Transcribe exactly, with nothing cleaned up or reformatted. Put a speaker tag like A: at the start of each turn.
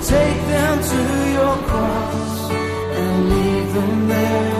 A: take them to your cross and leave them there.